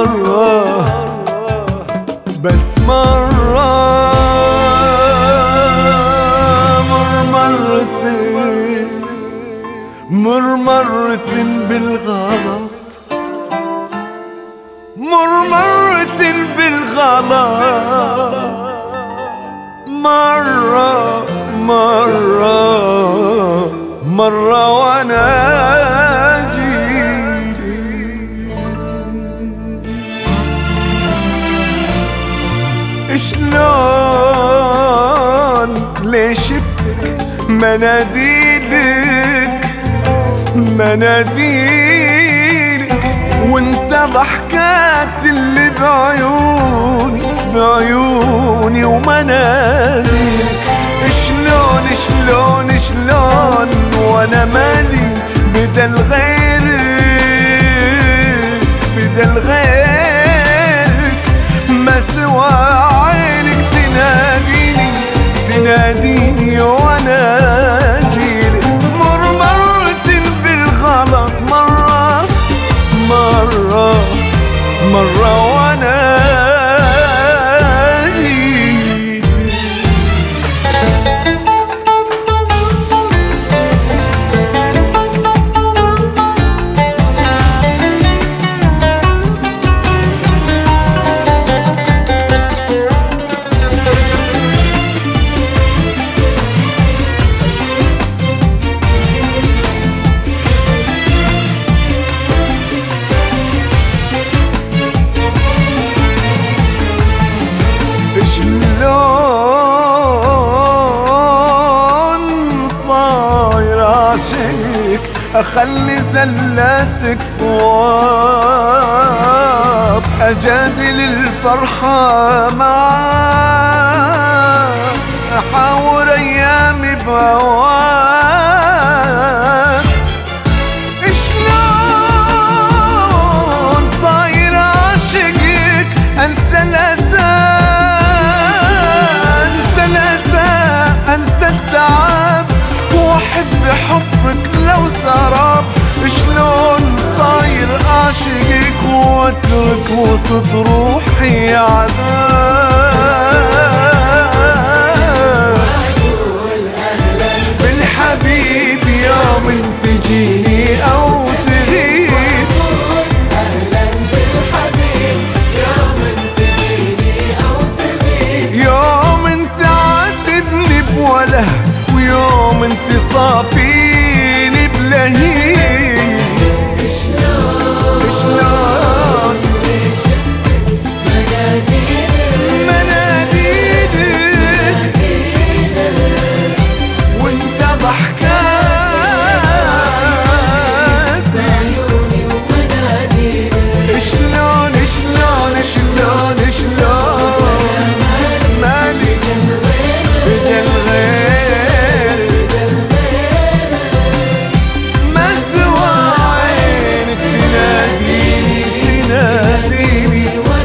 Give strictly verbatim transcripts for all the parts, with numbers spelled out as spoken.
مرة بس مرة مر مرتين مر مرتين بالغلط مر مرتين بالغلط مرة مرة مرة وانا شلون ليش شفتك مناديلك مناديلك وانت ضحكات اللي بعيوني بعيوني ومناديلك شلون شلون شلون وانا مالي بدل غيرك بدل غيرك ما سوى عينك تناديني تناديني وانا اجيلك مر مرتين بالغلط مرة مرة مرة وانا أخلي زلاتك صواب أجادل الفرحة معاك أحاور أيامي بهواك شلون صاير عاشقك أنسى الأسى أنسى الأسى أنسى التعب وأحب حبك لو سراب شلون صاير أعشقك واترك وسط روحي عذاب بالحبيب يوم تجيني أو تغيب أهلا بالحبيب يوم تجيني أو تغيب يوم انت عاتبني بوله ويوم انت صافيني بلهيب شلون شلون ليش شفتك مناديلك مناديلك وانت ضحكات عيوني ومناديلك شلون شلون شلون شلون مالي بدل غير ما سوى عينك تناديني تناديني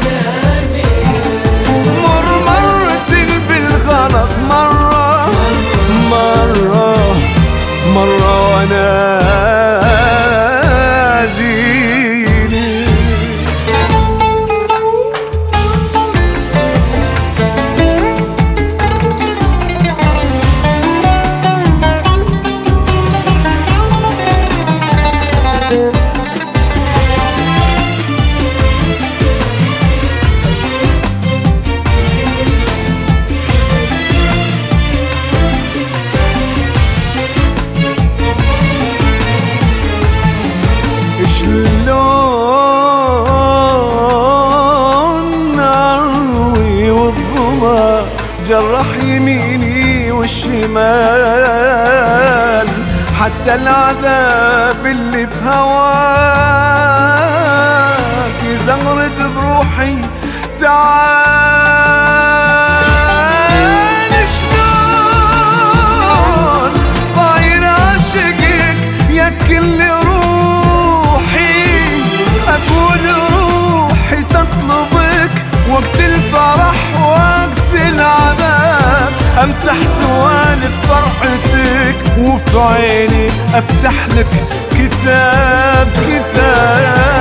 مر مرتين بالغلط مرة مرة مرة وانا اجيلي شلون اروي والظما جرح يميني والشمال حتى العذاب اللي بهواك زغرت بروحي تعال شلون صاير عاشقك يا كل روحي أقول روحي تطلبك وقت الفرح وقت العذاب أمسح سوالف فرحتك وفي عيني أفتح لك كتاب كتاب